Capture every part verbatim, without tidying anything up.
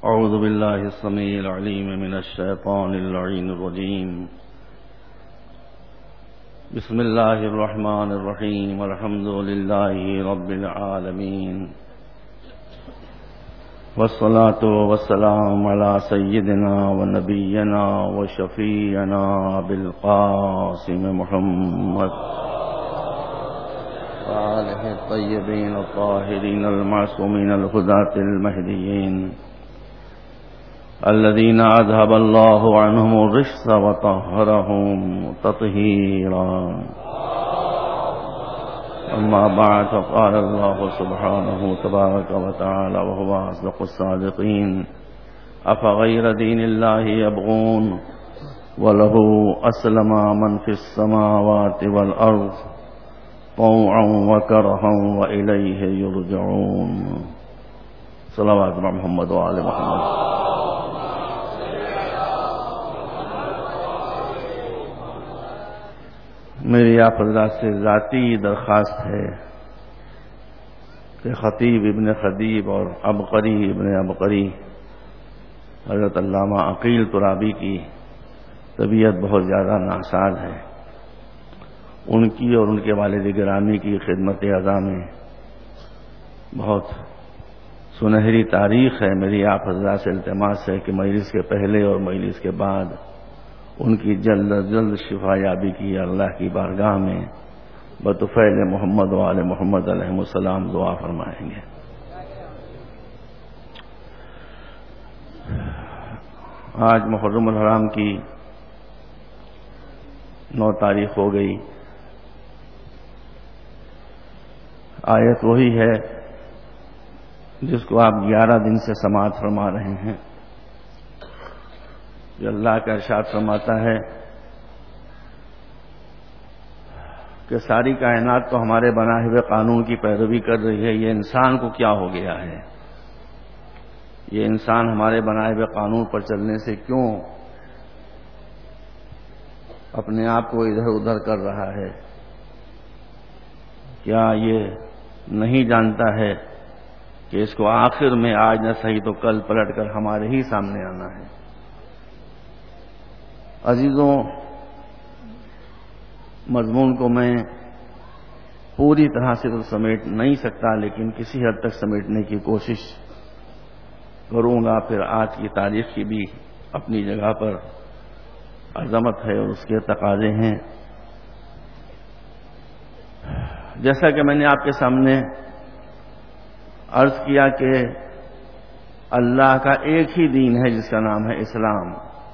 أعوذ بالله السميع العليم من الشيطان اللعين الرجيم. بسم الله الرحمن الرحيم. والحمد لله رب العالمين، والصلاة والسلام على سيدنا ونبينا وشفيعنا بالقاسم محمد وآله الطيبين الطاهرين المعصومين الهداة المهديين الذين أذهب الله عنهم الرجس وطهرهم تطهيرا. أما بعد، فقال الله سبحانه تبارك وتعالى وهو أصدق الصادقين: أفغير دين الله يبغون وله أسلم من في السماوات والأرض طوعا وكرها وإليه يرجعون. صلوات محمد وآل محمد. میری آپ حضرات سے ذاتی درخواست ہے کہ خطیب ابن خطیب اور عبقری ابن عبقری حضرت علامہ عقیل ترابی کی طبیعت بہت زیادہ ناساز ہے. ان کی اور ان کے والد گرامی کی خدمت اعضاء میں بہت سنہری تاریخ ہے. میری آپ حضرات سے التماس ہے کہ مجلس کے پہلے اور مجلس کے بعد ان کی جلد جلد شفا یابی کی اللہ کی بارگاہ میں بطفیل محمد و آل محمد علیہ السلام دعا فرمائیں گے. آج محرم الحرام کی نو تاریخ ہو گئی. آیت وہی ہے جس کو آپ گیارہ دن سے سماعت فرما رہے ہیں. جو اللہ کا ارشاد فرماتا ہے کہ ساری کائنات تو ہمارے بنائے ہوئے قانون کی پیروی کر رہی ہے، یہ انسان کو کیا ہو گیا ہے؟ یہ انسان ہمارے بنائے ہوئے قانون پر چلنے سے کیوں اپنے آپ کو ادھر ادھر کر رہا ہے؟ کیا یہ نہیں جانتا ہے کہ اس کو آخر میں آج نہ صحیح تو کل پلٹ کر ہمارے ہی سامنے آنا ہے؟ عزیزوں، مضمون کو میں پوری طرح سے تو سمیٹ نہیں سکتا، لیکن کسی حد تک سمیٹنے کی کوشش کروں گا. پھر آج کی تاریخ کی بھی اپنی جگہ پر عظمت ہے اور اس کے تقاضے ہیں. جیسا کہ میں نے آپ کے سامنے عرض کیا کہ اللہ کا ایک ہی دین ہے جس کا نام ہے اسلام.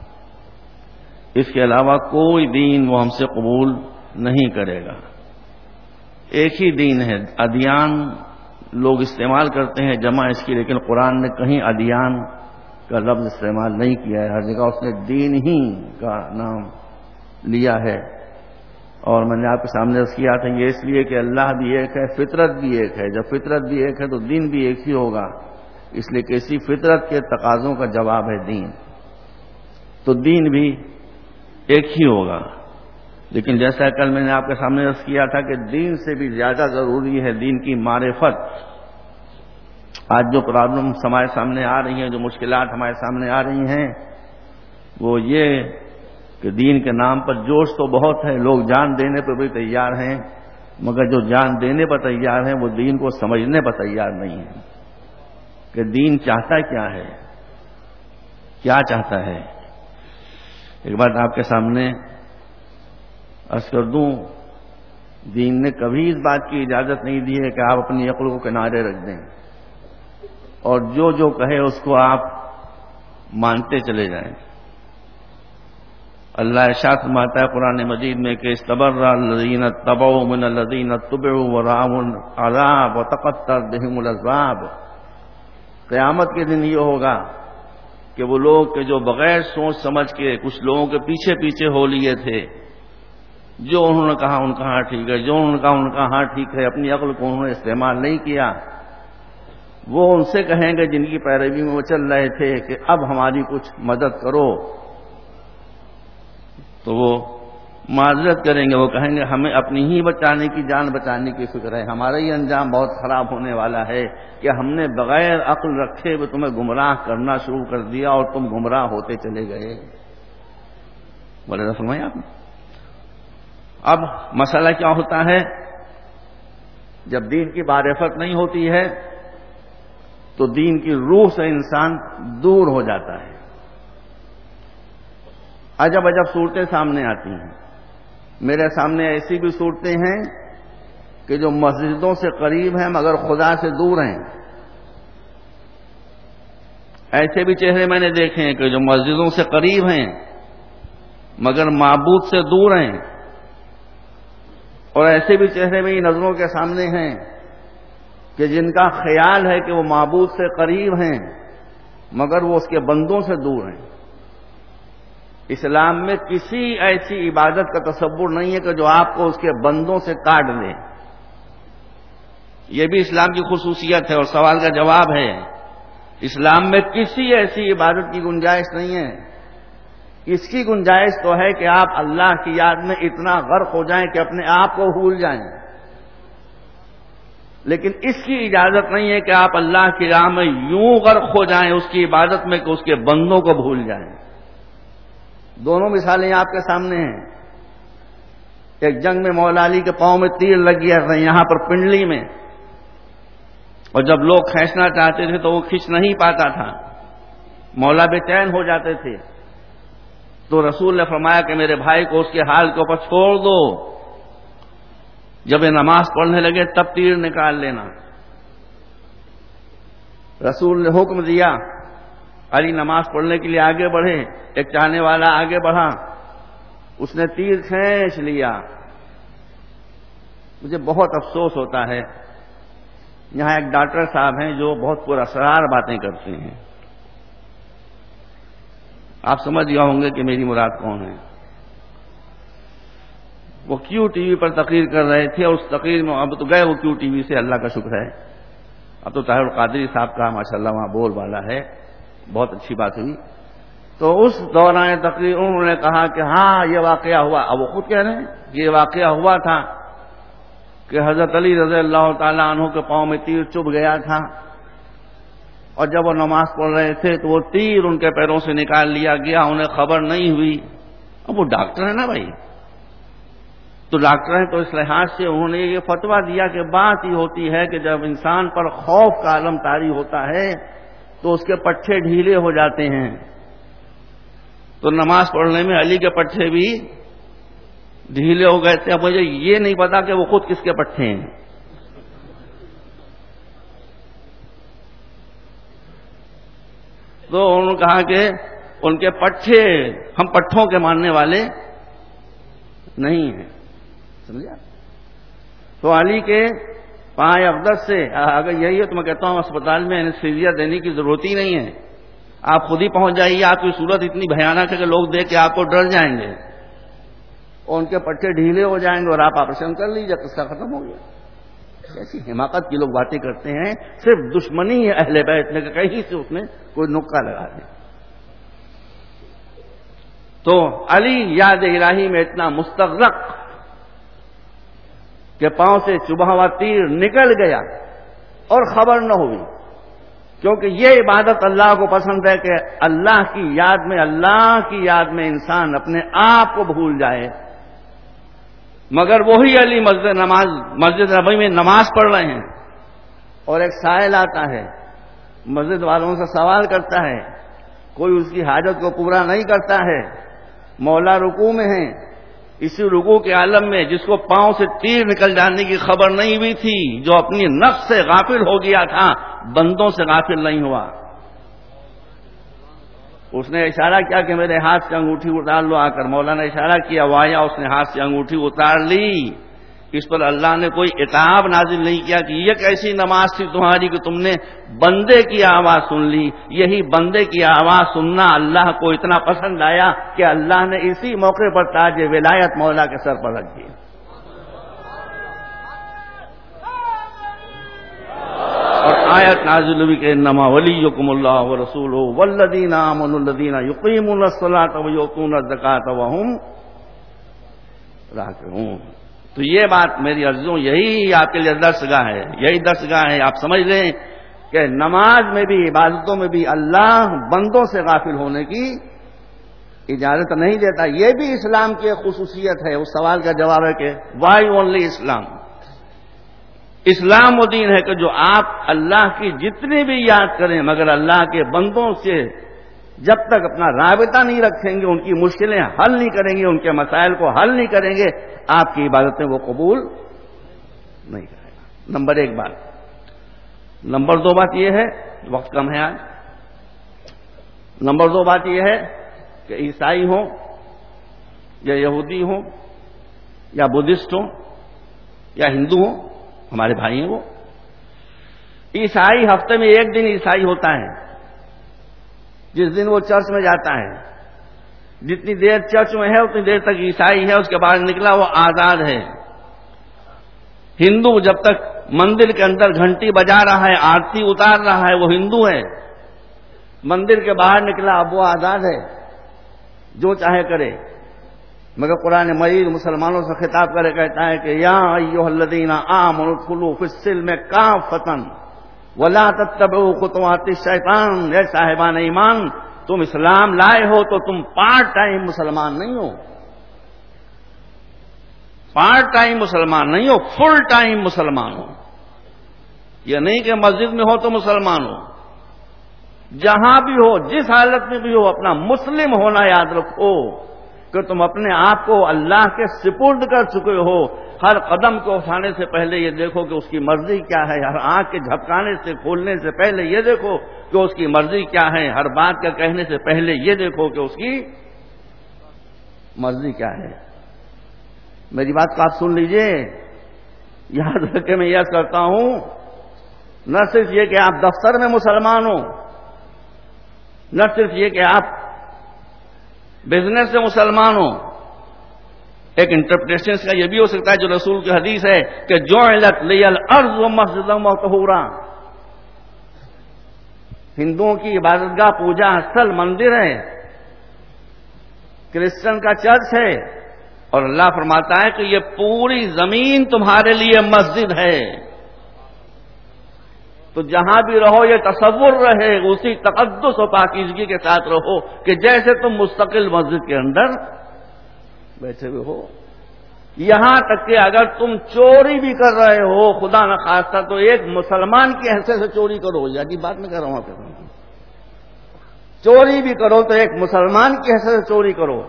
اس کے علاوہ کوئی دین وہ ہم سے قبول نہیں کرے گا. ایک ہی دین ہے. ادیان لوگ استعمال کرتے ہیں جمع اس کی، لیکن قرآن نے کہیں ادیان کا لفظ استعمال نہیں کیا ہے. ہر جگہ اس نے دین ہی کا نام لیا ہے. اور میں نے آپ کے سامنے عرض کیا تھا یہ اس لیے کہ اللہ بھی ایک ہے، فطرت بھی ایک ہے. جب فطرت بھی ایک ہے تو دین بھی ایک ہی ہوگا. اس لیے کہ اسی فطرت کے تقاضوں کا جواب ہے دین، تو دین بھی ایک ہی ہوگا. لیکن جیسا کل میں نے آپ کے سامنے عرض کیا تھا کہ دین سے بھی زیادہ ضروری ہے دین کی معرفت. آج جو پرابلم ہمارے سامنے آ رہی ہیں، جو مشکلات ہمارے سامنے آ رہی ہیں، وہ یہ کہ دین کے نام پر جوش تو بہت ہے، لوگ جان دینے پر بھی تیار ہیں، مگر جو جان دینے پر تیار ہیں وہ دین کو سمجھنے پر تیار نہیں ہیں کہ دین چاہتا کیا ہے، کیا چاہتا ہے. ایک بات آپ کے سامنے عرض کر دوں، دین نے کبھی اس بات کی اجازت نہیں دی ہے کہ آپ اپنی عقل کو کنارے رکھ دیں اور جو جو کہے اس کو آپ مانتے چلے جائیں. اللہ ارشاد فرماتا ہے قرآن مجید میں کہ استبرأ الذین اتبعوا من الذین اتبعوا ورأوا العذاب وتقطعت بهم الاسباب. قیامت کے دن یہ ہوگا کہ وہ لوگ کہ جو بغیر سوچ سمجھ کے کچھ لوگوں کے پیچھے پیچھے ہو لیے تھے، جو انہوں نے کہا ان کا ہاں ٹھیک ہے، جو انہوں نے کہا ان کا ہاں ٹھیک ہے، اپنی عقل کو انہوں نے استعمال نہیں کیا، وہ ان سے کہیں گے جن کی پیروی میں وہ چل رہے تھے کہ اب ہماری کچھ مدد کرو. تو وہ معذرت کریں گے، وہ کہیں گے ہمیں اپنی ہی بچانے کی جان بچانے کی فکر ہے، ہمارا ہی انجام بہت خراب ہونے والا ہے کہ ہم نے بغیر عقل رکھے ہوئے تمہیں گمراہ کرنا شروع کر دیا اور تم گمراہ ہوتے چلے گئے۔ بولے فرمایا آپ نے۔ اب مسئلہ کیا ہوتا ہے، جب دین کی معرفت نہیں ہوتی ہے تو دین کی روح سے انسان دور ہو جاتا ہے، عجب عجب صورتیں سامنے آتی ہیں۔ میرے سامنے ایسی بھی صورتیں ہیں کہ جو مسجدوں سے قریب ہیں مگر خدا سے دور ہیں، ایسے بھی چہرے میں نے دیکھے ہیں کہ جو مسجدوں سے قریب ہیں مگر معبود سے دور ہیں، اور ایسے بھی چہرے میری نظروں کے سامنے ہیں کہ جن کا خیال ہے کہ وہ معبود سے قریب ہیں مگر وہ اس کے بندوں سے دور ہیں۔ اسلام میں کسی ایسی عبادت کا تصور نہیں ہے کہ جو آپ کو اس کے بندوں سے کاٹ دے، یہ بھی اسلام کی خصوصیت ہے اور سوال کا جواب ہے۔ اسلام میں کسی ایسی عبادت کی گنجائش نہیں ہے، اس کی گنجائش تو ہے کہ آپ اللہ کی یاد میں اتنا غرق ہو جائیں کہ اپنے آپ کو بھول جائیں، لیکن اس کی اجازت نہیں ہے کہ آپ اللہ کی راہ میں یوں غرق ہو جائیں اس کی عبادت میں کہ اس کے بندوں کو بھول جائیں۔ دونوں مثالیں آپ کے سامنے ہیں۔ ایک جنگ میں مولا علی کے پاؤں میں تیر لگ گیا تھا یہاں پر پنڈلی میں، اور جب لوگ کھینچنا چاہتے تھے تو وہ کھینچ نہیں پاتا تھا، مولا بے چین ہو جاتے تھے، تو رسول نے فرمایا کہ میرے بھائی کو اس کے حال کے اوپر چھوڑ دو، جب یہ نماز پڑھنے لگے تب تیر نکال لینا۔ رسول نے حکم دیا، علی نماز پڑھنے کے لیے آگے بڑھے، ایک چاہنے والا آگے بڑھا، اس نے تیر کھینچ لیا۔ مجھے بہت افسوس ہوتا ہے، یہاں ایک ڈاکٹر صاحب ہیں جو بہت پراسرار باتیں کرتے ہیں، آپ سمجھ گئے ہوں گے کہ میری مراد کون ہے۔ وہ کیو ٹی وی پر تقریر کر رہے تھے اور اس تقریر میں اب تو گئے وہ کیو ٹی وی سے، اللہ کا شکر ہے، اب تو طاہر القادری صاحب کا ماشاءاللہ وہاں بول والا ہے، بہت اچھی بات ہوئی۔ تو اس دوران تقریر انہوں نے کہا کہ ہاں یہ واقعہ ہوا، اب وہ خود کہہ رہے ہیں کہ یہ واقعہ ہوا تھا کہ حضرت علی رضی اللہ تعالیٰ عنہ کے پاؤں میں تیر چبھ گیا تھا، اور جب وہ نماز پڑھ رہے تھے تو وہ تیر ان کے پیروں سے نکال لیا گیا، انہیں خبر نہیں ہوئی۔ اب وہ ڈاکٹر ہے نا بھائی، تو ڈاکٹر ہیں تو اس لحاظ سے انہوں نے یہ فتویٰ دیا کہ بات یہ ہوتی ہے کہ جب انسان پر خوف کا عالم طاری ہوتا ہے تو اس کے پٹھے ڈھیلے ہو جاتے ہیں، تو نماز پڑھنے میں علی کے پٹھے بھی ڈھیلے ہو گئے تھے۔ اب مجھے یہ نہیں پتا کہ وہ خود کس کے پٹھے ہیں، تو انہوں نے کہا کہ ان کے پٹھے، ہم پٹھوں کے ماننے والے نہیں ہیں، سمجھا؟ تو علی کے پائے اقدس سے اگر یہی ہے تو میں کہتا ہوں اسپتال میں اینستھیزیا دینے کی ضرورت ہی نہیں ہے، آپ خود ہی پہنچ جائیے، آپ کی صورت اتنی بھیانک ہے کہ لوگ دیکھ کے آپ کو ڈر جائیں گے اور ان کے پٹھے ڈھیلے ہو جائیں گے اور آپ آپریشن کر لیجیے، قصہ ختم ہو گیا۔ ایسی حماقت کی لوگ باتیں کرتے ہیں، صرف دشمنی ہے اہل بیت میں کہ کہیں سے اس میں کوئی نکتہ لگا دیں۔ تو علی یاد الہی میں اتنا مستغرق کہ پاؤں سے چبھا ہوا تیر نکل گیا اور خبر نہ ہوئی، کیونکہ یہ عبادت اللہ کو پسند ہے کہ اللہ کی یاد میں اللہ کی یاد میں انسان اپنے آپ کو بھول جائے، مگر وہی علی مسجد نماز مسجد نبوی میں نماز پڑھ رہے ہیں اور ایک سائل آتا ہے، مسجد والوں سے سوال کرتا ہے، کوئی اس کی حاجت کو پورا نہیں کرتا ہے، مولا رکوع میں ہیں، اسی رکوع کے عالم میں جس کو پاؤں سے تیر نکل جانے کی خبر نہیں ہوئی تھی، جو اپنی نفس سے غافل ہو گیا تھا، بندوں سے غافل نہیں ہوا، اس نے اشارہ کیا کہ میرے ہاتھ سے انگوٹھی اتار لو آ کر، مولا نے اشارہ کیا، وایا اس نے ہاتھ سے انگوٹھی اتار لی۔ اس پر اللہ نے کوئی عتاب نازل نہیں کیا کہ یہ کیسی نماز تھی تمہاری کہ تم نے بندے کی آواز سن لی۔ یہی بندے کی آواز سننا اللہ کو اتنا پسند آیا کہ اللہ نے اسی موقع پر تاج ولایت مولا کے سر پر رکھ دیا۔ اور آیت نازل ہوئی کہ انما ولیکم اللہ ورسولہ والذین آمنوا الذین یقیمون الصلاۃ ویؤتون الزکاۃ وہم راکع ہوں. تو یہ بات میری عرضوں یہی آپ کے لیے درسگاہ ہے, یہی درسگاہ ہے. آپ سمجھ لیں کہ نماز میں بھی عبادتوں میں بھی اللہ بندوں سے غافل ہونے کی اجازت نہیں دیتا. یہ بھی اسلام کی خصوصیت ہے. اس سوال کا جواب ہے کہ وائی اونلی اسلام. اسلام وہ دین ہے کہ جو آپ اللہ کی جتنی بھی یاد کریں مگر اللہ کے بندوں سے جب تک اپنا رابطہ نہیں رکھیں گے, ان کی مشکلیں حل نہیں کریں گے, ان کے مسائل کو حل نہیں کریں گے, آپ کی عبادتیں وہ قبول نہیں کرے گا. نمبر ایک بات. نمبر دو بات یہ ہے, وقت کم ہے آج. نمبر دو بات یہ ہے کہ عیسائی ہوں یا یہودی ہوں یا بدھسٹ ہوں یا ہندو ہوں, ہمارے بھائی ہیں وہ. عیسائی ہفتے میں ایک دن عیسائی ہوتا ہے, جس دن وہ چرچ میں جاتا ہے. جتنی دیر چرچ میں ہے اتنی دیر تک عیسائی ہے, اس کے بعد نکلا وہ آزاد ہے. ہندو جب تک مندر کے اندر گھنٹی بجا رہا ہے, آرتی اتار رہا ہے, وہ ہندو ہے. مندر کے باہر نکلا اب وہ آزاد ہے, جو چاہے کرے. مگر قرآن مجید مسلمانوں سے خطاب کرے کہتا ہے کہ یا ایھا الذین آمنوا ادخلوا فی السلم کافۃ ولا تتبعوا خطوات الشیطان. اے صاحبان ایمان, تم اسلام لائے ہو تو تم پارٹ ٹائم مسلمان نہیں ہو. پارٹ ٹائم مسلمان نہیں ہو, فل ٹائم مسلمان ہو. یہ نہیں کہ مسجد میں ہو تو مسلمان ہو. جہاں بھی ہو, جس حالت میں بھی ہو, اپنا مسلم ہونا یاد رکھو کہ تم اپنے آپ کو اللہ کے سپرد کر چکے ہو. ہر قدم کو اٹھانے سے پہلے یہ دیکھو کہ اس کی مرضی کیا ہے. ہر آنکھ کے جھپکانے سے کھولنے سے پہلے یہ دیکھو کہ اس کی مرضی کیا ہے. ہر بات کا کہنے سے پہلے یہ دیکھو کہ اس کی مرضی کیا ہے. میری بات کو آپ سن لیجئے, یاد رکھ کے میں یاد کرتا ہوں, نہ صرف یہ کہ آپ دفتر میں مسلمان ہو, نہ صرف یہ کہ آپ بزنس سے مسلمان ہو. ایک انٹرپریٹیشن کا یہ بھی ہو سکتا ہے جو رسول کی حدیث ہے کہ جعلت لی الارض مسجدا وطہورا. ہندوؤں کی عبادت گاہ پوجا استھل مندر ہے, کرسچن کا چرچ ہے, اور اللہ فرماتا ہے کہ یہ پوری زمین تمہارے لیے مسجد ہے. تو جہاں بھی رہو یہ تصور رہے, اسی تقدس و پاکیزگی کے ساتھ رہو کہ جیسے تم مستقل مسجد کے اندر بیٹھے ہوئے ہو. یہاں تک کہ اگر تم چوری بھی کر رہے ہو, خدا نخواستہ, تو ایک مسلمان کی حیثیت سے چوری کرو. یا کی بات میں کہہ رہا ہوں آپ کو, چوری بھی کرو تو ایک مسلمان کی حیثیت سے چوری کرو.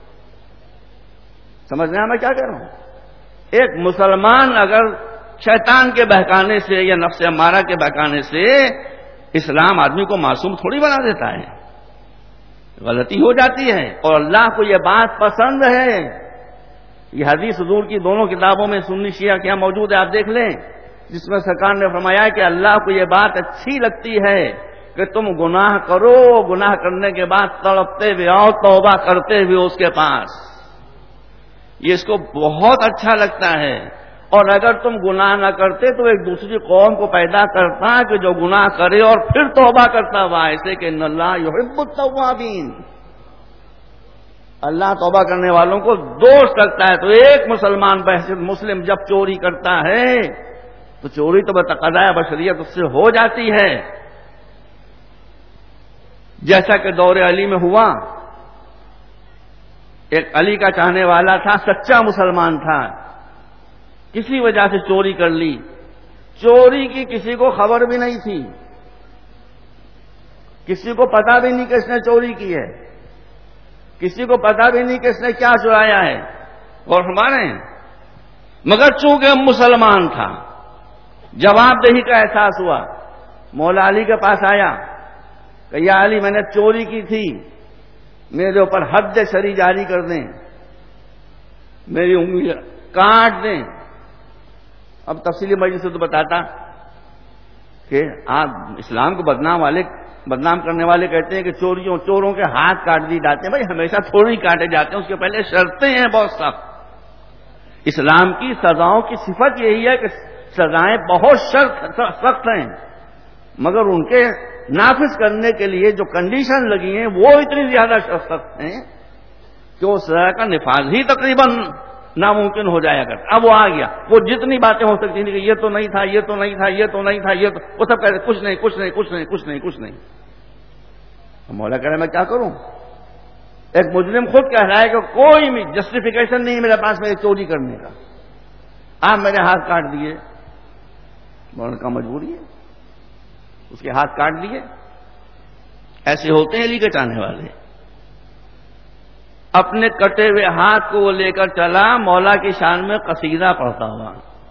سمجھ رہے ہیں میں کیا کہہ رہا ہوں؟ ایک مسلمان اگر شیطان کے بہکانے سے یا نفس امارہ کے بہکانے سے, اسلام آدمی کو معصوم تھوڑی بنا دیتا ہے, غلطی ہو جاتی ہے. اور اللہ کو یہ بات پسند ہے. یہ حدیث حضور کی دونوں کتابوں میں سنی شیعہ کیا موجود ہے, آپ دیکھ لیں, جس میں سرکار نے فرمایا کہ اللہ کو یہ بات اچھی لگتی ہے کہ تم گناہ کرو, گناہ کرنے کے بعد تڑپتے ہوئے آؤ توبہ کرتے ہوئے اس کے پاس. یہ اس کو بہت اچھا لگتا ہے. اور اگر تم گناہ نہ کرتے تو ایک دوسری قوم کو پیدا کرتا کہ جو گناہ کرے اور پھر توبہ کرتا ہوا, ایسے کہ ان اللہ یحب التوابین. اللہ توبہ کرنے والوں کو دوست رکھتا ہے. تو ایک مسلمان بحثیت مسلم جب چوری کرتا ہے تو چوری تو بتقاضۂ بشریت اس سے ہو جاتی ہے. جیسا کہ دور علی میں ہوا, ایک علی کا چاہنے والا تھا, سچا مسلمان تھا, کسی وجہ سے چوری کر لی. چوری کی کسی کو خبر بھی نہیں تھی, کسی کو پتا بھی نہیں کہ اس نے چوری کی ہے, کسی کو پتا بھی نہیں کہ اس نے کیا چرایا ہے. اور ہمارے مگر چونکہ مسلمان تھا, جواب دہی کا احساس ہوا, مولا علی کے پاس آیا کہ یا علی میں نے چوری کی تھی, میرے اوپر حد شرعی جاری کر دیں, میری انگلی کاٹ دیں. اب تفصیلی مجلس سے تو بتاتا کہ آپ اسلام کو بدنام والے بدنام کرنے والے کہتے ہیں کہ چوریوں چوروں کے ہاتھ کاٹ دی جاتے ہیں. بھائی ہمیشہ تھوڑی کاٹے جاتے ہیں, اس کے پہلے شرطیں ہیں بہت سخت. اسلام کی سزاؤں کی صفت یہی ہے کہ سزائیں بہت سخت ہیں, مگر ان کے نافذ کرنے کے لیے جو کنڈیشن لگی ہیں وہ اتنی زیادہ سخت ہیں کہ اس سزا کا نفاذ ہی تقریباً ناممکن ہو جایا کرتا. اب وہ آ گیا, وہ جتنی باتیں ہو سکتی تھیں کہ یہ تو نہیں تھا, یہ تو نہیں تھا, یہ تو نہیں تھا, یہ تو, وہ سب کہتے کچھ نہیں کچھ نہیں کچھ نہیں کچھ نہیں کچھ نہیں. مولا کہہ رہے میں کیا کروں؟ ایک مجرم خود کہہ رہا ہے کہ کوئی بھی جسٹیفیکیشن نہیں میرے پاس میری چوری کرنے کا, آپ میرے ہاتھ کاٹ دیے. مولانا کا مجبوری ہے, اس کے ہاتھ کاٹ دیے. ایسے ہوتے ہیں علی کے چاہنے والے. اپنے کٹے ہوئے ہاتھ کو وہ لے کر چلا مولا کی شان میں قصیدہ پڑھتا ہوا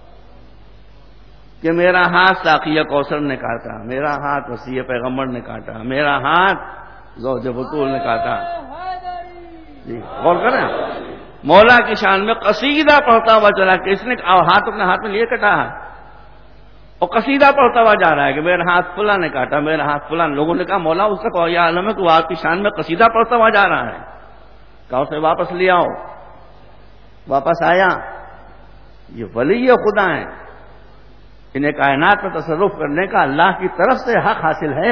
کہ میرا ہاتھ ساقیہ کوثر نے کاٹا, میرا ہاتھ وسیع پیغمبر نے کاٹا, میرا ہاتھ زوج بطول نے کاٹا. جی غور کریں, مولا کی شان میں قصیدہ پڑھتا ہوا چلا کہ اس نے ہاتھ اپنے ہاتھ میں لیے کٹا ہے اور قصیدہ پڑھتا ہوا جا رہا ہے کہ میرا ہاتھ فلاں نے کاٹا, میرا ہاتھ فلاں. لوگوں نے کہا مولا اس کا یہ عالم ہے کہ وہ آپ کی شان میں قصیدہ پڑھتا ہوا جا رہا ہے. کہا اسے واپس لے آؤ. واپس آیا. یہ ولی خدا ہیں, انہیں کائنات میں تصرف کرنے کا اللہ کی طرف سے حق حاصل ہے.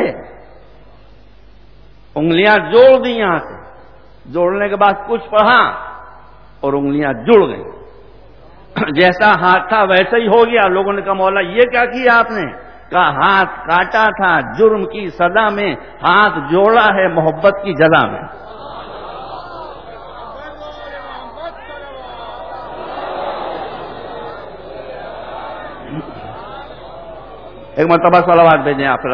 انگلیاں جوڑ دی یہاں سے, جوڑنے کے بعد کچھ پڑھا اور انگلیاں جڑ گئیں. جیسا ہاتھ تھا ویسا ہی ہو گیا. لوگوں نے کہا مولا یہ کیا کیا آپ نے؟ کہا ہاتھ کاٹا تھا جرم کی سزا میں, ہاتھ جوڑا ہے محبت کی جزا میں. ایک مرتبہ صلوات بھیجیں آپ.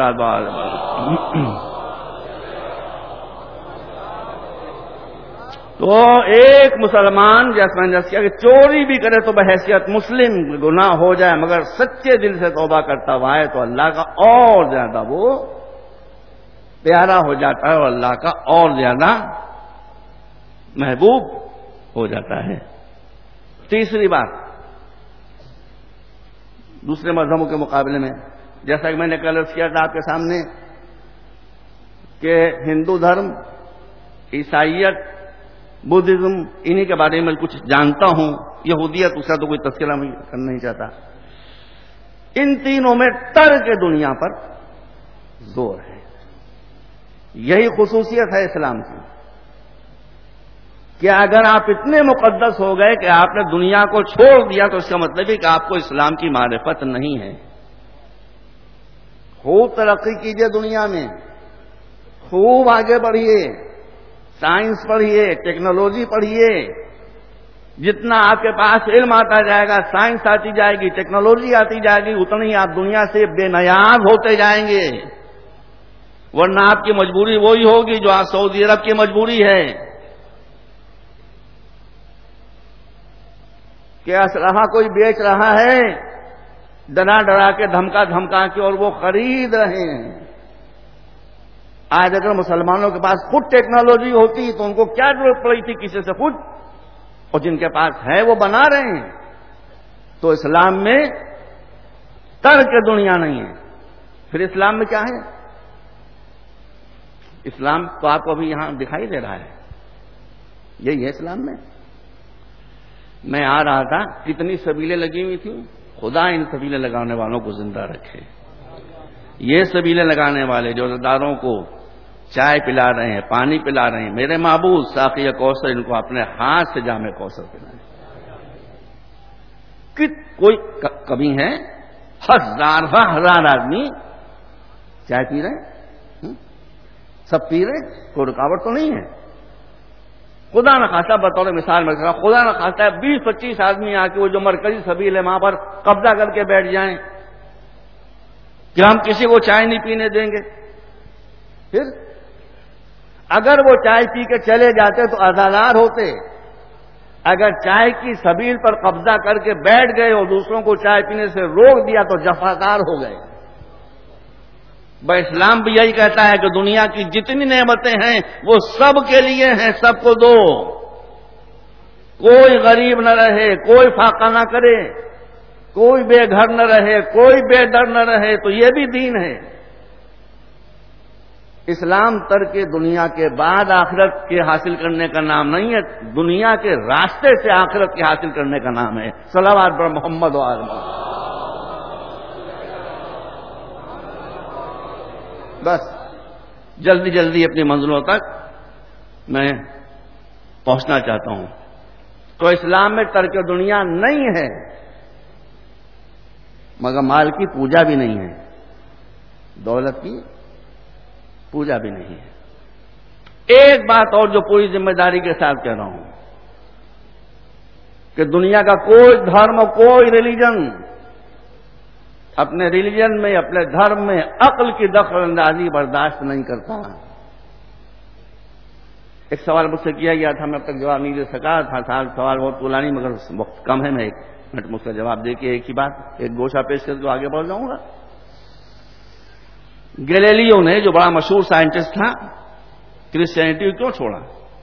تو ایک مسلمان جیسا میں نے کیا کہ چوری بھی کرے تو بحیثیت مسلم گناہ ہو جائے, مگر سچے دل سے توبہ کرتا ہوا ہے تو اللہ کا اور زیادہ وہ پیارا ہو جاتا ہے اور اللہ کا اور زیادہ محبوب ہو جاتا ہے. تیسری بات, دوسرے مذہبوں کے مقابلے میں, جیسا کہ میں نے کل عرض کیا تھا آپ کے سامنے کہ ہندو دھرم, عیسائیت, بدھزم, انہی کے بارے میں کچھ جانتا ہوں. یہودیت اس کا تو کوئی تذکرہ میں کرنا نہیں چاہتا. ان تینوں میں ترک دنیا پر زور ہے. یہی خصوصیت ہے اسلام کی کہ اگر آپ اتنے مقدس ہو گئے کہ آپ نے دنیا کو چھوڑ دیا تو اس کا مطلب ہے کہ آپ کو اسلام کی معرفت نہیں ہے. خوب ترقی کیجئے دنیا میں, خوب آگے بڑھیے, سائنس پڑھیے, ٹیکنالوجی پڑھیے. جتنا آپ کے پاس علم آتا جائے گا, سائنس آتی جائے گی, ٹیکنالوجی آتی جائے گی, اتنا ہی آپ دنیا سے بے نیاز ہوتے جائیں گے. ورنہ آپ کی مجبوری وہی ہوگی جو آج سعودی عرب کی مجبوری ہے کہ اسلحہ کوئی بیچ رہا ہے, ڈرا ڈرا کے, دھمکا دھمکا کے, اور وہ خرید رہے ہیں. آج اگر مسلمانوں کے پاس خود ٹیکنالوجی ہوتی تو ان کو کیا ضرورت پڑی تھی کسی سے خود, اور جن کے پاس ہے وہ بنا رہے ہیں. تو اسلام میں ترک دنیا نہیں ہے. پھر اسلام میں کیا ہے؟ اسلام تو آپ کو ابھی یہاں دکھائی دے رہا ہے, یہی ہے اسلام میں. میں آ رہا تھا, کتنی سبیلیں لگی ہوئی تھیں. خدا ان سبیلیں لگانے والوں کو زندہ رکھے. یہ سبیلیں لگانے والے جو داروں کو چائے پلا رہے ہیں, پانی پلا رہے ہیں, میرے معبود ساقیہ کوثر ان کو اپنے ہاتھ سے جام کوثر پلائیں. کت کوئی کمی ہے؟ ہزار ہزار آدمی چائے پی رہے ہیں, سب پی رہے, کوئی رکاوٹ تو نہیں ہے. خدا نہ خاصا بطور مثال میں کہا, خدا نہ خاصا بیس پچیس آدمی آ کے وہ جو مرکزی سبیل ہے وہاں پر قبضہ کر کے بیٹھ جائیں کہ ہم کسی کو چائے نہیں پینے دیں گے. پھر اگر وہ چائے پی کے چلے جاتے تو آزادار ہوتے. اگر چائے کی سبیل پر قبضہ کر کے بیٹھ گئے اور دوسروں کو چائے پینے سے روک دیا تو جفاکار ہو گئے. بھائی اسلام بھی یہی کہتا ہے کہ دنیا کی جتنی نعمتیں ہیں وہ سب کے لیے ہیں, سب کو دو. کوئی غریب نہ رہے, کوئی فاقہ نہ کرے, کوئی بے گھر نہ رہے, کوئی بے در نہ رہے. تو یہ بھی دین ہے. اسلام ترک دنیا کے بعد آخرت کے حاصل کرنے کا نام نہیں ہے, دنیا کے راستے سے آخرت کے حاصل کرنے کا نام ہے. صلوات بر محمد و آل محمد. بس جلدی جلدی اپنی منزلوں تک میں پہنچنا چاہتا ہوں. تو اسلام میں ترک دنیا نہیں ہے، مگر مال کی پوجا بھی نہیں ہے، دولت کی پوجا بھی نہیں ہے۔ ایک بات اور جو پوری ذمہ داری کے ساتھ کہہ رہا ہوں کہ دنیا کا کوئی دھرم، کوئی ریلیجن اپنے ریلیجن میں، اپنے دھرم میں عقل کی دخل اندازی برداشت نہیں کرتا۔ ایک سوال مجھ سے کیا گیا تھا، میں اب تک جواب نہیں دے سکا تھا، سوال بہت طولانی مگر وقت کم ہے، میں ایک منٹ میں اس کا جواب دے کے ایک ہی بات، ایک گوشہ پیش کر کے آگے بڑھ جاؤں گا۔ گیلیلیو نے، جو بڑا مشہور سائنٹسٹ تھا، کرسچینٹی کیوں چھوڑا؟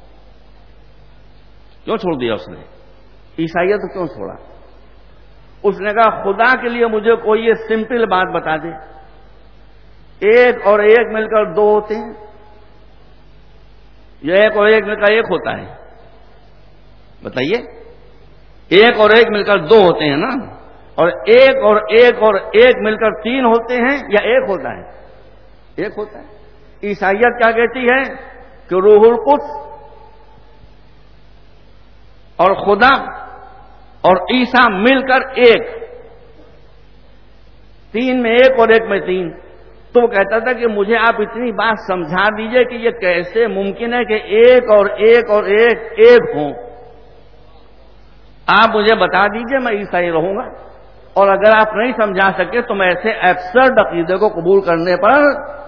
کیوں چھوڑ دیا اس نے؟ عیسائیت کیوں چھوڑا؟ اس نے کہا خدا کے لیے مجھے کوئی یہ سمپل بات بتا دے، ایک اور ایک مل کر دو ہوتے ہیں، یہ ایک اور ایک مل کر ایک ہوتا ہے؟ بتائیے، ایک اور ایک مل کر دو ہوتے ہیں نا، اور ایک اور ایک اور ایک مل کر تین ہوتے ہیں یا ایک ہوتا ہے؟ ایک ہوتا ہے۔ عیسائیت کیا کہتی ہے کہ روح القدس اور خدا اور عیسیٰ مل کر ایک، تین میں ایک اور ایک میں تین۔ تو وہ کہتا تھا کہ مجھے آپ اتنی بات سمجھا دیجئے کہ یہ کیسے ممکن ہے کہ ایک اور ایک اور ایک ایک ہوں، آپ مجھے بتا دیجئے، میں عیسائی رہوں گا، اور اگر آپ نہیں سمجھا سکے تو میں ایسے ایبسرڈ عقیدے کو قبول کرنے پر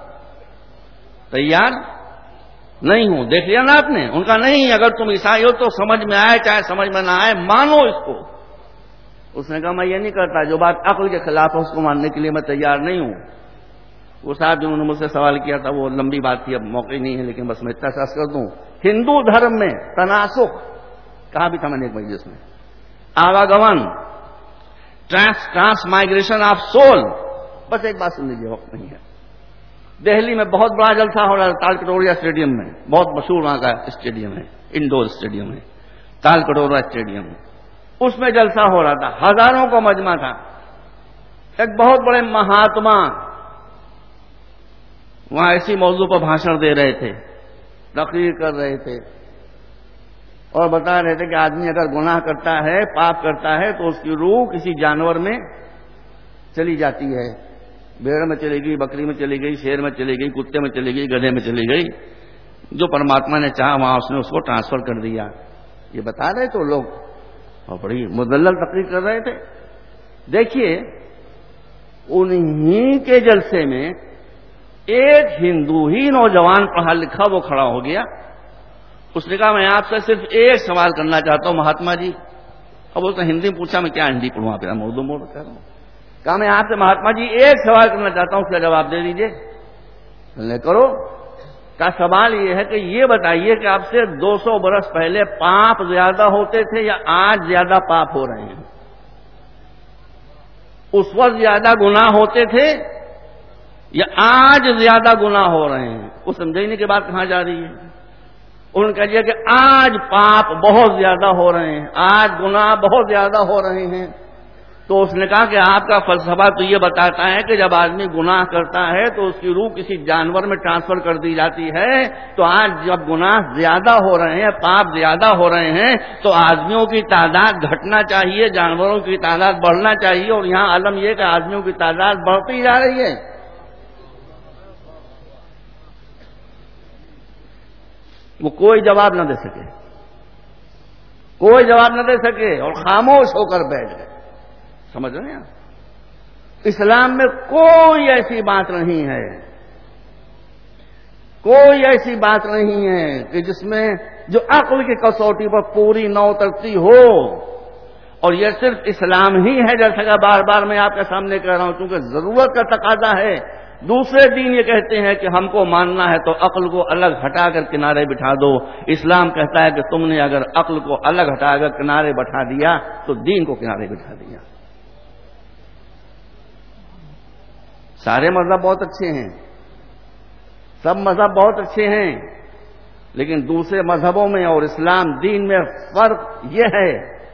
تیار نہیں ہوں۔ دیکھ لیا نا آپ نے، ان کا نہیں، اگر تم عیسائی ہو تو سمجھ میں آئے چاہے سمجھ میں نہ آئے مانو اس کو۔ اس نے کہا میں یہ نہیں کرتا، جو بات عقل کے خلاف ہے اس کو ماننے کے لیے میں تیار نہیں ہوں۔ وہ صاحب جنہوں نے مجھ سے سوال کیا تھا وہ لمبی بات تھی، اب موقع نہیں ہے، لیکن بس میں اتنا ساز کر دوں، ہندو دھرم میں تناسخ کہا بھی تھا میں نے ایک مجلس میں، آواگمن، trans trans migration of soul. بس ایک بات سن لیجیے، وقت نہیں ہے۔ دہلی میں بہت بڑا جلسہ ہو رہا ہے تال کٹوریا اسٹیڈیم میں، بہت مشہور وہاں کا اسٹیڈیم ہے، انڈور اسٹیڈیم ہے تال کٹوریا اسٹیڈیم، اس میں جلسہ ہو رہا تھا، ہزاروں کا مجمع تھا۔ ایک بہت بڑے مہاتما وہاں اسی موضوع پر بھاشن دے رہے تھے، تقریر کر رہے تھے، اور بتا رہے تھے کہ آدمی اگر گناہ کرتا ہے، پاپ کرتا ہے، تو اس کی روح کسی جانور میں چلی جاتی ہے، بھیڑ میں چلی گئی، بکری میں چلی گئی، شیر میں چلی گئی، کتے میں چلی گئی، گدھے میں چلی گئی، جو پرماتما نے چاہا وہاں اس نے اس کو ٹرانسفر کر دیا۔ یہ بتا رہے تو لوگ اور بڑی مدلل تقریر کر رہے تھے۔ دیکھیے انہی کے جلسے میں ایک ہندو ہی نوجوان پڑھا لکھا وہ کھڑا ہو گیا، اس نے کہا میں آپ سے صرف ایک سوال کرنا چاہتا ہوں مہاتما جی۔ اب اس نے ہندی میں پوچھا، میں کیا ہندی پڑھوں، آپ اردو میں کہہ رہا ہوں۔ کہا میں آپ سے مہاتما جی ایک سوال کرنا چاہتا ہوں، اس کا جواب دے دیجیے۔ لے کرو۔ کا سوال یہ ہے کہ یہ بتائیے کہ آپ سے دو سو برس پہلے پاپ زیادہ ہوتے تھے یا آج زیادہ پاپ ہو رہے ہیں؟ اس وقت زیادہ گناہ ہوتے تھے یا آج زیادہ گناہ ہو رہے ہیں؟ وہ سمجھنے کی بات کہاں جا رہی ہے؟ انہوں نے کہا دیا کہ آج پاپ بہت زیادہ ہو رہے ہیں، آج گناہ بہت زیادہ ہو رہے ہیں۔ تو اس نے کہا کہ آپ کا فلسفہ تو یہ بتاتا ہے کہ جب آدمی گناہ کرتا ہے تو اس کی روح کسی جانور میں ٹرانسفر کر دی جاتی ہے، تو آج جب گناہ زیادہ ہو رہے ہیں، پاپ زیادہ ہو رہے ہیں، تو آدمیوں کی تعداد گھٹنا چاہیے، جانوروں کی تعداد بڑھنا چاہیے، اور یہاں عالم یہ کہ آدمیوں کی تعداد بڑھتی جا رہی ہے۔ وہ کوئی جواب نہ دے سکے، کوئی جواب نہ دے سکے اور خاموش ہو کر بیٹھ گئے۔ سمجھ رہے ہیں؟ اسلام میں کوئی ایسی بات نہیں ہے، کوئی ایسی بات نہیں ہے کہ جس میں جو عقل کی کسوٹی پر پوری نو اترتی ہو، اور یہ صرف اسلام ہی ہے، جیسا کہ بار بار میں آپ کے سامنے کہہ رہا ہوں، کیونکہ ضرورت کا تقاضا ہے۔ دوسرے دین یہ کہتے ہیں کہ ہم کو ماننا ہے تو عقل کو الگ ہٹا کر کنارے بٹھا دو۔ اسلام کہتا ہے کہ تم نے اگر عقل کو الگ ہٹا کر کنارے بٹھا دیا تو دین کو کنارے بٹھا دیا۔ سارے مذہب بہت اچھے ہیں، سب مذہب بہت اچھے ہیں، لیکن دوسرے مذہبوں میں اور اسلام دین میں فرق یہ ہے،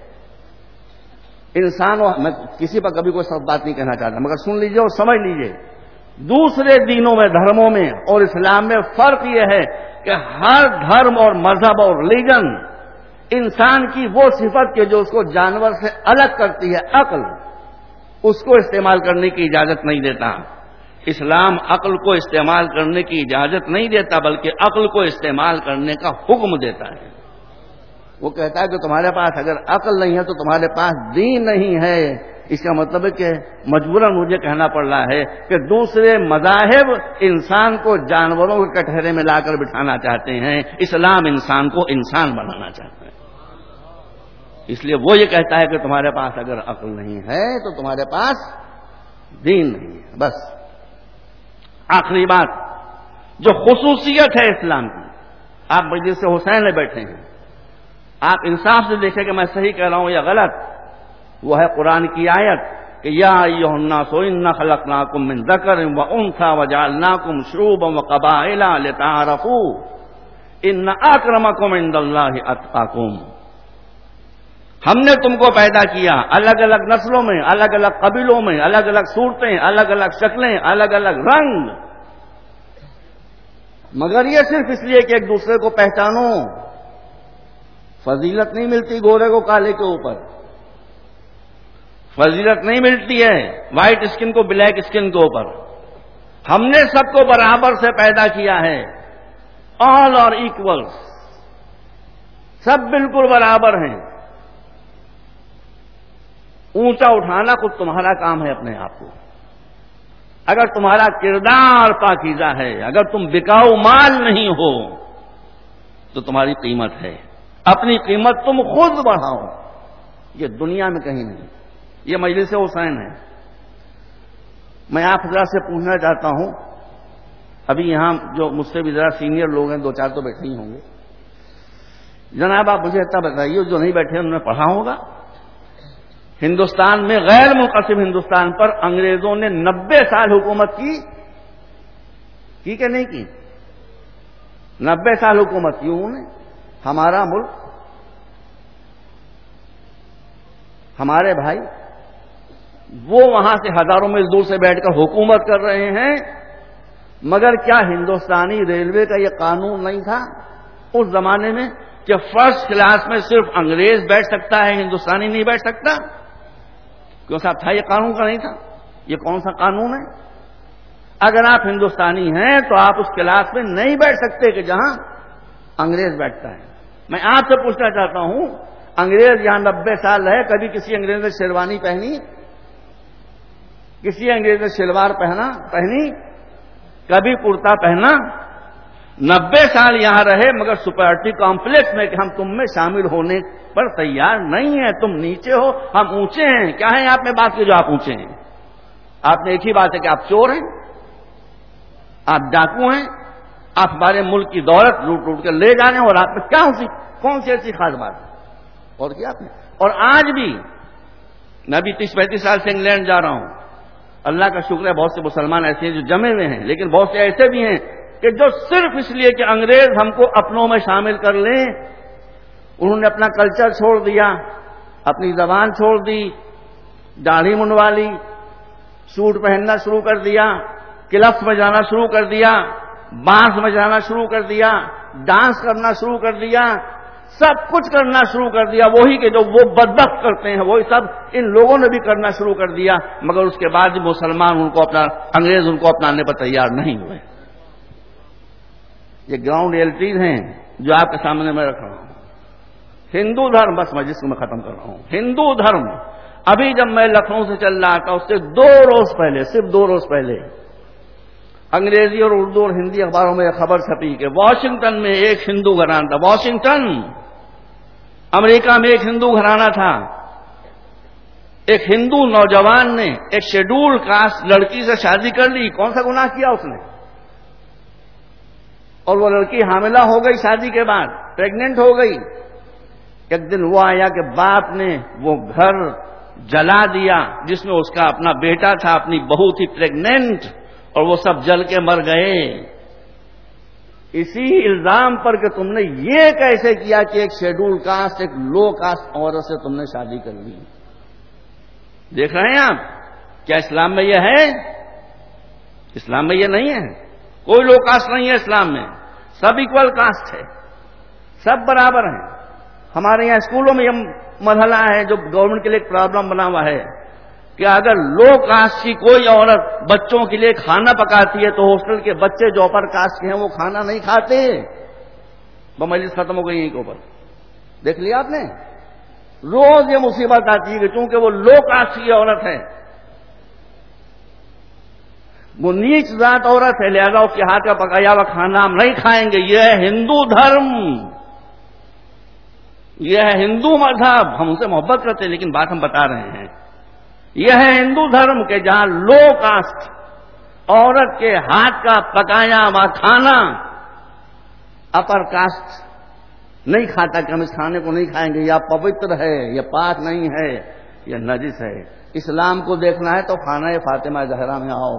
انسان میں کسی پر کبھی کوئی سب بات نہیں کہنا چاہتا، مگر سن لیجئے اور سمجھ لیجئے، دوسرے دینوں میں، دھرموں میں اور اسلام میں فرق یہ ہے کہ ہر دھرم اور مذہب اور ریلیجن انسان کی وہ صفت کہ جو اس کو جانور سے الگ کرتی ہے، عقل، اس کو استعمال کرنے کی اجازت نہیں دیتا۔ اسلام عقل کو استعمال کرنے کی اجازت نہیں دیتا، بلکہ عقل کو استعمال کرنے کا حکم دیتا ہے۔ وہ کہتا ہے کہ تمہارے پاس اگر عقل نہیں ہے تو تمہارے پاس دین نہیں ہے۔ اس کا مطلب ہے کہ مجبوراً مجھے کہنا پڑ رہا ہے کہ دوسرے مذاہب انسان کو جانوروں کے کٹہرے میں لا کر بٹھانا چاہتے ہیں، اسلام انسان کو انسان بنانا چاہتا ہے۔ اس لیے وہ یہ کہتا ہے کہ تمہارے پاس اگر عقل نہیں ہے تو تمہارے پاس دین نہیں ہے۔ بس آخری بات جو خصوصیت ہے اسلام کی، آپ مجلس حسین میں بیٹھے ہیں، آپ انصاف سے دیکھیں کہ میں صحیح کہہ رہا ہوں یا غلط، وہ ہے قرآن کی آیت کہ یا ایھا الناس انا خلقناکم من ذکر و انثی وجعلناکم شعوبا وقبائل لتعارفوا ان اکرمکم عند اللہ اتقاکم۔ ہم نے تم کو پیدا کیا الگ الگ نسلوں میں، الگ الگ قبیلوں میں، الگ الگ صورتیں، الگ الگ شکلیں، الگ الگ رنگ، مگر یہ صرف اس لیے کہ ایک دوسرے کو پہچانو۔ فضیلت نہیں ملتی گورے کو کالے کے اوپر، فضیلت نہیں ملتی ہے وائٹ اسکن کو بلیک اسکن کے اوپر۔ ہم نے سب کو برابر سے پیدا کیا ہے، آل آر ایکول، سب بالکل برابر ہیں۔ اونچا اٹھانا خود تمہارا کام ہے اپنے آپ کو۔ اگر تمہارا کردار پاکیزہ ہے، اگر تم بکاؤ مال نہیں ہو تو تمہاری قیمت ہے۔ اپنی قیمت تم خود بڑھاؤ، یہ دنیا میں کہیں نہیں۔ یہ مجلس حسین ہے۔ میں آپ حضرات سے پوچھنا چاہتا ہوں، ابھی یہاں جو مجھ سے بھی ذرا سینئر لوگ ہیں، دو چار تو بیٹھے ہی ہوں گے، جناب آپ مجھے اتنا بتائیے، جو نہیں بیٹھے انہوں نے پڑھا ہوگا، ہندوستان میں غیر منقسم ہندوستان پر انگریزوں نے نبے سال حکومت کی کی کہ نہیں کی؟ نبے سال حکومت کی انہوں نے۔ ہمارا ملک، ہمارے بھائی وہ وہاں سے ہزاروں میل دور سے بیٹھ کر حکومت کر رہے ہیں، مگر کیا ہندوستانی ریلوے کا یہ قانون نہیں تھا اس زمانے میں کہ فرسٹ کلاس میں صرف انگریز بیٹھ سکتا ہے، ہندوستانی نہیں بیٹھ سکتا؟ کیوں صاحب تھا، یہ قانون کا نہیں تھا؟ یہ کون سا قانون ہے؟ اگر آپ ہندوستانی ہیں تو آپ اس کلاس میں نہیں بیٹھ سکتے کہ جہاں انگریز بیٹھتا ہے۔ میں آپ سے پوچھنا چاہتا ہوں، انگریز یہاں نبے سال رہے، کبھی کسی انگریز نے شیروانی پہنی؟ کسی انگریز نے شلوار پہنا پہنی کبھی کرتا پہنا؟ نبے سال یہاں رہے، مگر سپیریٹی کمپلیکس میں کہ ہم تم میں شامل ہونے پر تیار نہیں ہیں، تم نیچے ہو ہم اونچے ہیں۔ کیا ہے آپ میں بات کی جو آپ اونچے ہیں؟ آپ نے ایک ہی بات ہے کہ آپ چور ہیں، آپ ڈاکو ہیں، آپ ہمارے ملک کی دولت لوٹ لوٹ کر لے جانے، اور آپ میں کیا سی کون سی ایسی خاص بات ہے؟ اور کیا آپ نے؟ اور آج بھی میں بھی تیس پینتیس سال سے انگلینڈ جا رہا ہوں، اللہ کا شکر ہے بہت سے مسلمان ایسے ہیں جو جمے ہوئے ہیں، لیکن بہت سے ایسے بھی ہیں کہ جو صرف اس لیے کہ انگریز ہم کو اپنوں میں شامل کر لیں، انہوں نے اپنا کلچر چھوڑ دیا، اپنی زبان چھوڑ دی، داڑھی منڈوا لی، سوٹ پہننا شروع کر دیا، کلبس میں جانا شروع کر دیا، بانس میں جانا شروع کر دیا، ڈانس کرنا شروع کر دیا، سب کچھ کرنا شروع کر دیا، وہی کہ جو وہ بدبخت کرتے ہیں وہی سب ان لوگوں نے بھی کرنا شروع کر دیا، مگر اس کے بعد بھی مسلمان ان کو اپنا انگریز ان کو اپنانے پر تیار نہیں ہوئے۔ یہ گراؤنڈ ریئلٹیز ہیں جو آپ کے سامنے میں رکھ رہا ہوں۔ ہندو دھرم، بس میں جس کو میں ختم کر رہا ہوں، ہندو دھرم ابھی جب میں لکھنؤ سے چل رہا تھا، اس سے دو روز پہلے، صرف دو روز پہلے انگریزی اور اردو اور ہندی اخباروں میں یہ خبر چھپی کہ واشنگٹن میں ایک ہندو گھرانہ تھا، واشنگٹن امریکہ میں ایک ہندو گھرانہ تھا، ایک ہندو نوجوان نے ایک شیڈول کاسٹ لڑکی سے شادی کر لی۔ کون سا گناہ کیا اس نے؟ اور وہ لڑکی حاملہ ہو گئی، شادی کے بعد پریگننٹ ہو گئی۔ ایک دن وہ آیا کہ باپ نے وہ گھر جلا دیا جس میں اس کا اپنا بیٹا تھا، اپنی بہو تھی پریگننٹ، اور وہ سب جل کے مر گئے، اسی الزام پر کہ تم نے یہ کیسے کیا کہ ایک شیڈول کاسٹ، ایک لو کاسٹ عورت سے تم نے شادی کر لی۔ دیکھ رہے ہیں آپ کیا اسلام میں یہ ہے؟ اسلام میں یہ نہیں ہے، کوئی لو کاسٹ نہیں ہے اسلام میں، سب ایکول کاسٹ ہے، سب برابر ہیں۔ ہمارے یہاں اسکولوں میں یہ مرحلہ ہے جو گورنمنٹ کے لیے ایک پرابلم بنا ہوا ہے کہ اگر لو کاسٹ کی کوئی عورت بچوں کے لیے کھانا پکاتی ہے تو ہاسٹل کے بچے جو اپر کاسٹ کے ہیں وہ کھانا نہیں کھاتے. وہ مجلس ختم ہو گئی یہیں کے اوپر. دیکھ لیا آپ نے؟ روز یہ مصیبت آتی ہے کہ چونکہ وہ لو کاسٹ کی عورت ہے, وہ نیچ ذات عورت ہے, لہذا اس کے ہاتھ کا پکایا ہوا کھانا ہم نہیں کھائیں گے. یہ ہے ہندو دھرم, یہ ہے ہندو مذہب. ہم ان سے محبت کرتے ہیں لیکن بات ہم بتا رہے ہیں. یہ ہے ہندو دھرم کہ جہاں لو کاسٹ عورت کے ہاتھ کا پکایا ہوا کھانا اپر کاسٹ نہیں کھاتا کہ ہم اس کھانے کو نہیں کھائیں گے, یا پوتر ہے, یا پاک نہیں ہے, یا نجس ہے. اسلام کو دیکھنا ہے تو خانہ فاطمہ زہرا میں آؤ.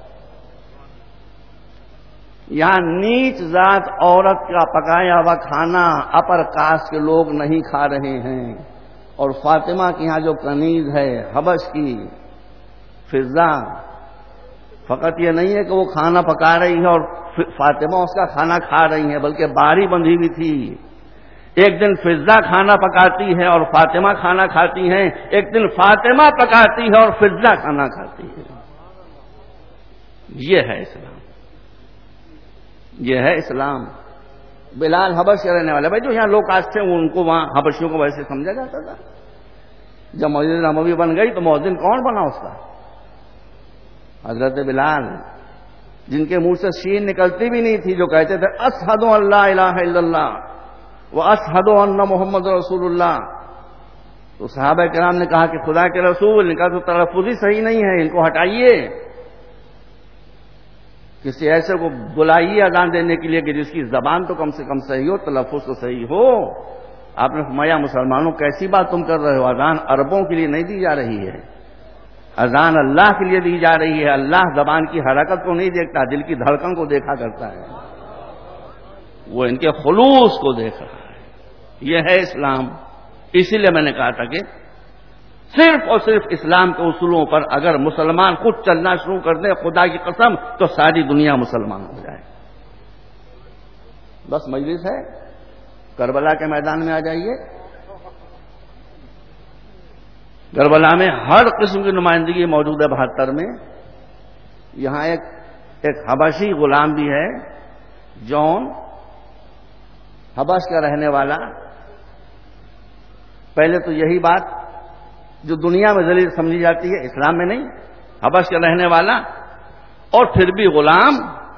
یہاں نیچ ذات عورت کا پکایا ہوا کھانا اپر کاسٹ کے لوگ نہیں کھا رہے ہیں. اور فاطمہ کے یہاں جو کنیز ہے حبش کی فضہ, فقط یہ نہیں ہے کہ وہ کھانا پکا رہی ہے اور فاطمہ اس کا کھانا کھا رہی ہیں, بلکہ باری بندھی ہوئی تھی. ایک دن فضہ کھانا پکاتی ہے اور فاطمہ کھانا کھاتی ہیں, ایک دن فاطمہ پکاتی ہے اور فضہ کھانا کھاتی ہے. یہ ہے اسلام, یہ ہے اسلام. بلال حبش کے رہنے والے, بھائی جو یہاں لوگ کاسٹ تھے ان کو وہاں حبشیوں کو ویسے سمجھا جاتا تھا. جب مسجد نبوی بن گئی تو مؤذن کون بنا اس کا؟ حضرت بلال, جن کے منہ سے شین نکلتی بھی نہیں تھی, جو کہتے تھے اشہد ان لا الہ الا اللہ و اشہد ان محمد رسول اللہ. تو صحابہ کرام نے کہا کہ خدا کے رسول, نے کہا تو تلفظ ہی صحیح نہیں ہے, ان کو ہٹائیے. کسی ایسے کو بلائیے اذان دینے کے لیے کہ جس کی زبان تو کم سے کم صحیح ہو, تلفظ تو صحیح ہو. آپ نے فرمایا مسلمانوں کیسی بات تم کر رہے ہو, اذان عربوں کے لیے نہیں دی جا رہی ہے, اذان اللہ کے لیے دی جا رہی ہے. اللہ زبان کی حرکت کو نہیں دیکھتا, دل کی دھڑکن کو دیکھا کرتا ہے, وہ ان کے خلوص کو دیکھ رہا ہے. یہ ہے اسلام. اسی لیے میں نے کہا تھا کہ صرف اور صرف اسلام کے اصولوں پر اگر مسلمان خود چلنا شروع کر دے, خدا کی قسم, تو ساری دنیا مسلمان ہو جائے. بس مجلس ہے, کربلا کے میدان میں آ جائیے. کربلا میں ہر قسم کی نمائندگی موجود ہے بہتر میں. یہاں ایک ایک حبشی غلام بھی ہے, جون, حبش کا رہنے والا. پہلے تو یہی بات جو دنیا میں ذلیل سمجھی جاتی ہے, اسلام میں نہیں, حبش کا رہنے والا اور پھر بھی غلام.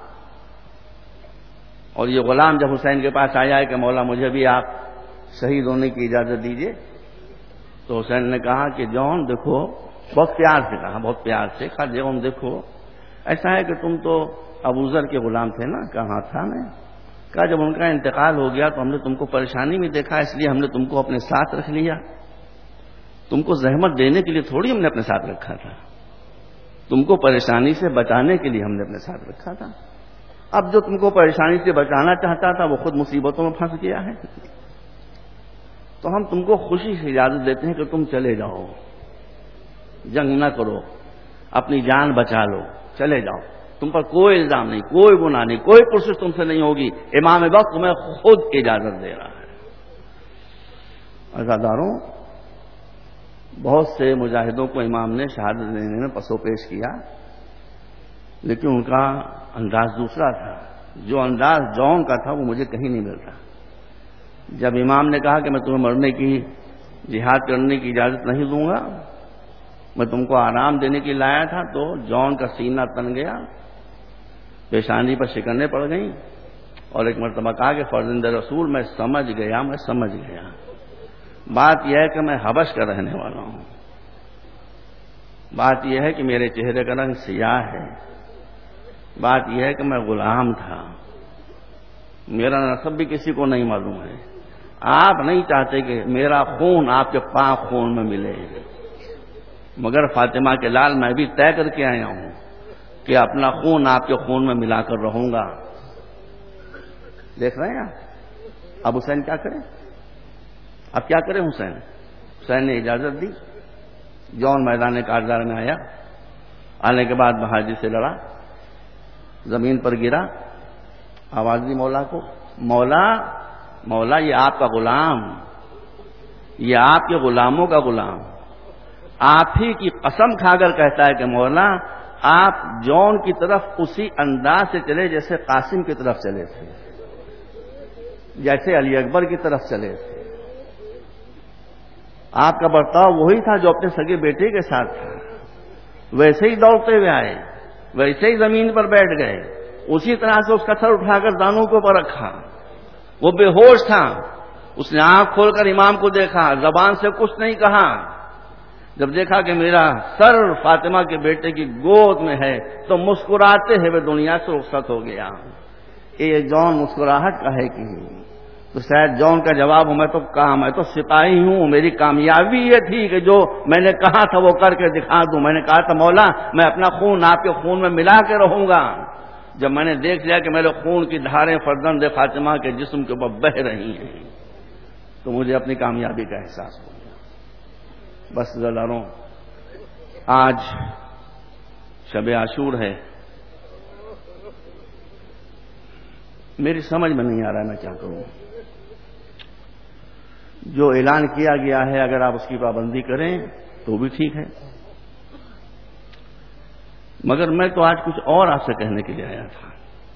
اور یہ غلام جب حسین کے پاس آیا ہے کہ مولا مجھے بھی آپ شہید ہونے کی اجازت دیجیے, تو حسین نے کہا کہ جون دیکھو, بہت پیار سے کہا, بہت پیار سے کہا, جون دیکھو ایسا ہے کہ تم تو ابوذر کے غلام تھے نا. کہاں تھا میں؟ کہا جب ان کا انتقال ہو گیا تو ہم نے تم کو پریشانی میں دیکھا, اس لیے ہم نے تم کو اپنے ساتھ رکھ لیا. تم کو زحمت دینے کے لیے تھوڑی ہم نے اپنے ساتھ رکھا تھا, تم کو پریشانی سے بچانے کے لیے ہم نے اپنے ساتھ رکھا تھا. اب جو تم کو پریشانی سے بچانا چاہتا تھا وہ خود مصیبتوں میں پھنس گیا ہے, تو ہم تم کو خوشی سے اجازت دیتے ہیں کہ تم چلے جاؤ, جنگ نہ کرو, اپنی جان بچا لو, چلے جاؤ. تم پر کوئی الزام نہیں, کوئی گناہ نہیں, کوئی پرسش تم سے نہیں ہوگی. امام وقت تمہیں خود اجازت دے رہا ہے. عزاداروں, بہت سے مجاہدوں کو امام نے شہادت دینے میں پسو پیش کیا, لیکن ان کا انداز دوسرا تھا. جو انداز جون کا تھا وہ مجھے کہیں نہیں ملتا. جب امام نے کہا کہ میں تمہیں مرنے کی, جہاد کرنے کی اجازت نہیں دوں گا, میں تم کو آرام دینے کے لیے لایا تھا, تو جون کا سینہ تن گیا, پیشانی پر شکنیں پڑ گئیں, اور ایک مرتبہ کہا کہ فرزند رسول میں سمجھ گیا, میں سمجھ گیا. بات یہ ہے کہ میں حبش کا رہنے والا ہوں, بات یہ ہے کہ میرے چہرے کا رنگ سیاہ ہے, بات یہ ہے کہ میں غلام تھا, میرا نسب بھی کسی کو نہیں معلوم ہے. آپ نہیں چاہتے کہ میرا خون آپ کے پاک خون میں ملے, مگر فاطمہ کے لال میں بھی طے کر کے آیا ہوں کہ اپنا خون آپ کے خون میں ملا کر رہوں گا. دیکھ رہے ہیں آپ اب حسین کیا کریں, اب کیا کریں حسین؟ حسین نے اجازت دی, جون میدان کارزار میں آیا, آنے کے بعد بہادری سے لڑا, زمین پر گرا, آواز دی مولا کو, مولا مولا یہ آپ کا غلام, یہ آپ کے غلاموں کا غلام آپ ہی کی قسم کھا کر کہتا ہے کہ مولا آپ جون کی طرف اسی انداز سے چلے جیسے قاسم کی طرف چلے تھے، جیسے علی اکبر کی طرف چلے تھے. آپ کا برتاؤ وہی تھا جو اپنے سگے بیٹے کے ساتھ تھا، ویسے ہی دوڑتے ہوئے آئے، ویسے ہی زمین پر بیٹھ گئے، اسی طرح سے اس کا سر اٹھا کر دانوں کے اوپر رکھا. وہ بے ہوش تھا، اس نے آنکھ کھول کر امام کو دیکھا، زبان سے کچھ نہیں کہا. جب دیکھا کہ میرا سر فاطمہ کے بیٹے کی گود میں ہے تو مسکراتے ہوئے دنیا سے رخصت ہو گیا. یہ جون مسکراہٹ کا ہے کہ تو شاید جون کا جواب ہوں میں تو کہا میں تو سپاہی ہوں، میری کامیابی یہ تھی کہ جو میں نے کہا تھا وہ کر کے دکھا دوں. میں نے کہا تھا مولا میں اپنا خون آپ کے خون میں ملا کے رہوں گا. جب میں نے دیکھ لیا کہ میرے خون کی دھاریں فرزند فاطمہ کے جسم کے اوپر بہہ رہی ہیں تو مجھے اپنی کامیابی کا احساس ہو گیا. بس ذلاروں، آج شب عاشور ہے، میری سمجھ میں نہیں آ رہا ہے میں کیا کروں. جو اعلان کیا گیا ہے اگر آپ اس کی پابندی کریں تو بھی ٹھیک ہے، مگر میں تو آج کچھ اور آپ سے کہنے کے لیے آیا تھا.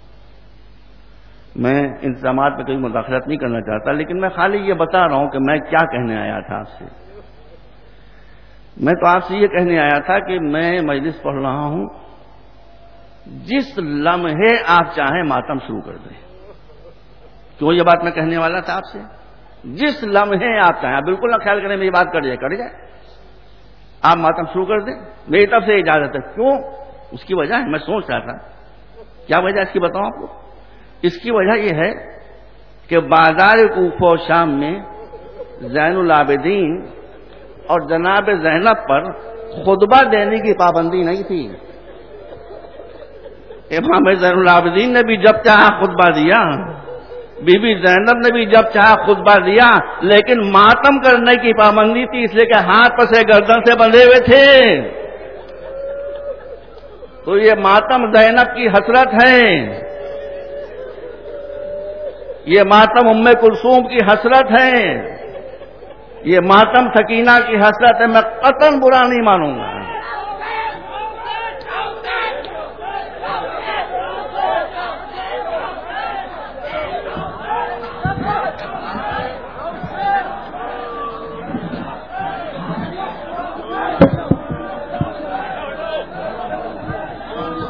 میں انتظامات میں کوئی مداخلت نہیں کرنا چاہتا، لیکن میں خالی یہ بتا رہا ہوں کہ میں کیا کہنے آیا تھا آپ سے. میں تو آپ سے یہ کہنے آیا تھا کہ میں مجلس پڑھ رہا ہوں، جس لمحے آپ چاہیں ماتم شروع کر دیں. کیوں یہ بات میں کہنے والا تھا آپ سے؟ جس لمحے آپ چاہیں، آپ بالکل نہ خیال کریں میری بات کر جائے کر جائے آپ ماتم شروع کر دیں، میری طرف سے اجازت ہے. کیوں؟ اس کی وجہ ہے، میں سوچ رہا تھا کیا وجہ اس کی بتاؤں آپ کو. اس کی وجہ یہ ہے کہ بازار کوفہ و شام میں زین العابدین اور جناب زینب پر خطبہ دینے کی پابندی نہیں تھی. امام زین العابدین نے بھی جب چاہا خطبہ دیا، بی بی زینب نے بھی جب چاہا خطبہ دیا، لیکن ماتم کرنے کی پابندی تھی، اس لیے کہ ہاتھ پر سے گردن سے بندھے ہوئے تھے. تو یہ ماتم زینب کی حسرت ہے، یہ ماتم ام کلثوم کی حسرت ہے، یہ ماتم سکینہ کی حسرت ہے. میں قطعاً برا نہیں مانوں گا.